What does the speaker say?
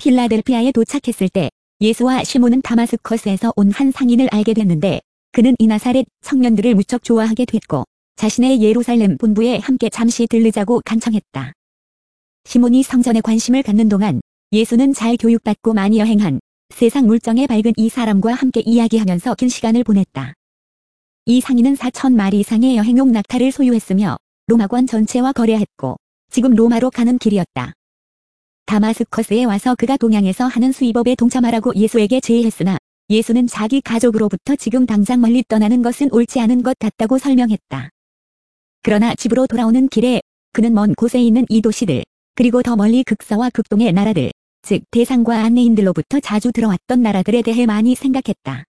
필라델피아에 도착했을 때 예수와 시몬은 다마스커스에서 온 한 상인을 알게 됐는데 그는 이 나사렛 청년들을 무척 좋아하게 됐고 자신의 예루살렘 본부에 함께 잠시 들르자고 간청했다. 시몬이 성전에 관심을 갖는 동안 예수는 잘 교육받고 많이 여행한 세상 물정에 밝은 이 사람과 함께 이야기하면서 긴 시간을 보냈다. 이 상인은 4,000마리 이상의 여행용 낙타를 소유했으며 로마권 전체와 거래했고 지금 로마로 가는 길이었다. 다마스커스에 와서 그가 동양에서 하는 수입업에 동참하라고 예수에게 제의했으나 예수는 자기 가족으로부터 지금 당장 멀리 떠나는 것은 옳지 않은 것 같다고 설명했다. 그러나 집으로 돌아오는 길에 그는 먼 곳에 있는 이 도시들 그리고 더 멀리 극서와 극동의 나라들 즉 대상과 안내인들로부터 자주 들어왔던 나라들에 대해 많이 생각했다.